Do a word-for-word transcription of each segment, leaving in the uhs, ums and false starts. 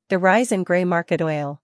the rise in gray market oil.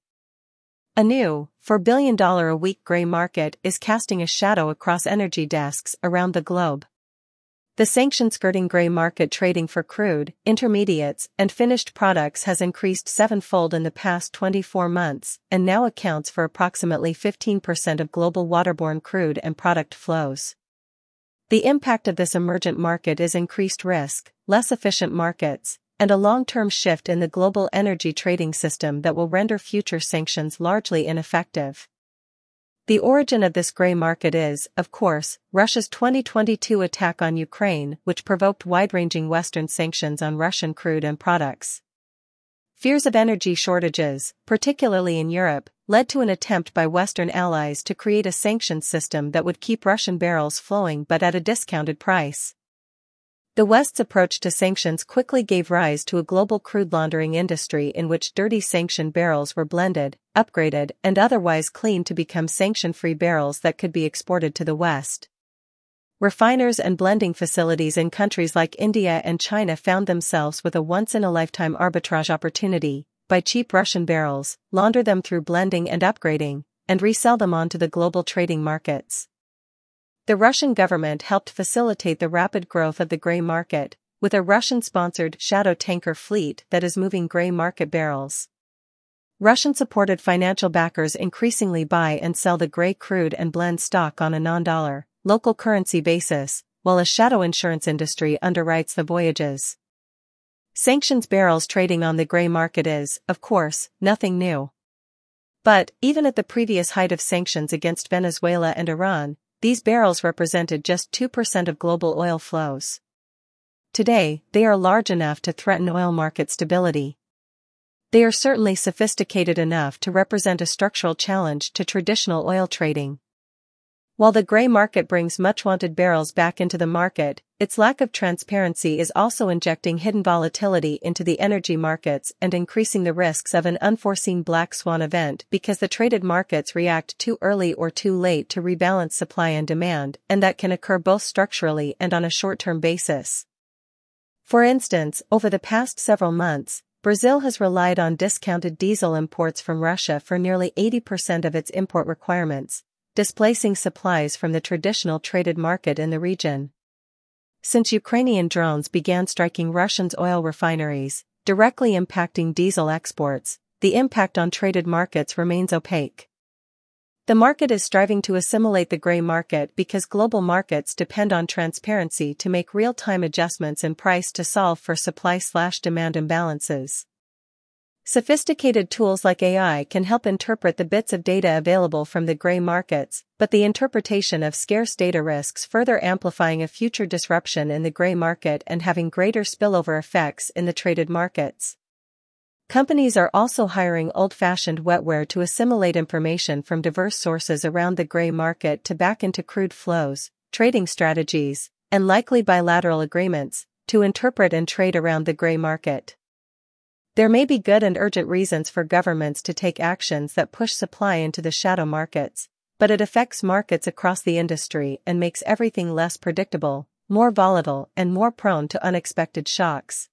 A new, four billion dollars a week gray market is casting a shadow across energy desks around the globe. The sanction-skirting gray market trading for crude, intermediates, and finished products has increased sevenfold in the past twenty-four months and now accounts for approximately fifteen percent of global waterborne crude and product flows. The impact of this emergent market is increased risk, less efficient markets, and a long-term shift in the global energy trading system that will render future sanctions largely ineffective. The origin of this gray market is, of course, Russia's twenty twenty-two attack on Ukraine, which provoked wide-ranging Western sanctions on Russian crude and products. Fears of energy shortages, particularly in Europe, led to an attempt by Western allies to create a sanctions system that would keep Russian barrels flowing but at a discounted price. The West's approach to sanctions quickly gave rise to a global crude laundering industry in which dirty sanctioned barrels were blended, upgraded, and otherwise cleaned to become sanction-free barrels that could be exported to the West. Refiners and blending facilities in countries like India and China found themselves with a once-in-a-lifetime arbitrage opportunity: buy cheap Russian barrels, launder them through blending and upgrading, and resell them onto the global trading markets. The Russian government helped facilitate the rapid growth of the gray market, with a Russian-sponsored shadow tanker fleet that is moving gray market barrels. Russian-supported financial backers increasingly buy and sell the gray crude and blend stock on a non-dollar, local currency basis, while a shadow insurance industry underwrites the voyages. Sanctions barrels trading on the gray market is, of course, nothing new. But, even at the previous height of sanctions against Venezuela and Iran, these barrels represented just two percent of global oil flows. Today, they are large enough to threaten oil market stability. They are certainly sophisticated enough to represent a structural challenge to traditional oil trading. While the gray market brings much-wanted barrels back into the market, its lack of transparency is also injecting hidden volatility into the energy markets and increasing the risks of an unforeseen black swan event because the traded markets react too early or too late to rebalance supply and demand, and that can occur both structurally and on a short-term basis. For instance, over the past several months, Brazil has relied on discounted diesel imports from Russia for nearly eighty percent of its import requirements, displacing supplies from the traditional traded market in the region. Since Ukrainian drones began striking Russia's oil refineries, directly impacting diesel exports, the impact on traded markets remains opaque. The market is striving to assimilate the gray market because global markets depend on transparency to make real-time adjustments in price to solve for supply-slash-demand imbalances. Sophisticated tools like A I can help interpret the bits of data available from the gray markets, but the interpretation of scarce data risks further amplifying a future disruption in the gray market and having greater spillover effects in the traded markets. Companies are also hiring old-fashioned wetware to assimilate information from diverse sources around the gray market to back into crude flows, trading strategies, and likely bilateral agreements to interpret and trade around the gray market. There may be good and urgent reasons for governments to take actions that push supply into the shadow markets, but it affects markets across the industry and makes everything less predictable, more volatile, and more prone to unexpected shocks.